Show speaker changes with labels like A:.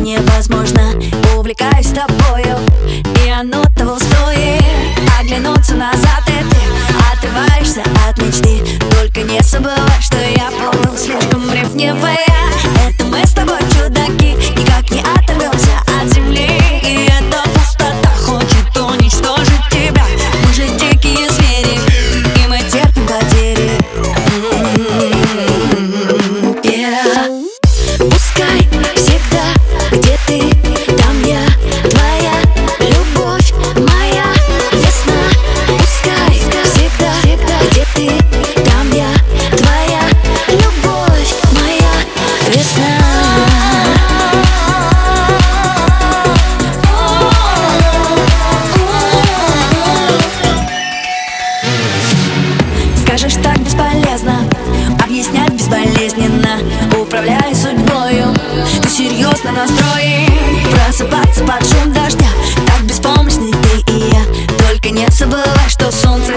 A: невозможно. Увлекаюсь тобою, и оно того стоит. Оглянуться назад, и ты отрываешься от мечты. Только не забывай, что я был слишком ревнивая. Это мы с тобой чудаки, никак не оторвемся от земли. И эта пустота хочет уничтожить тебя. Мы же дикие звери, и мы терпим потери. Пускай всегда, где ты, там я, твоя любовь, моя весна. Пускай всегда, где ты, там я, твоя любовь, моя весна. Скажешь, так бесполезно объяснять безболезненно, управляя судьбою. Ты серьезно настроен просыпаться под шум дождя. Так беспомощны ты и я. Только не забывай, что солнце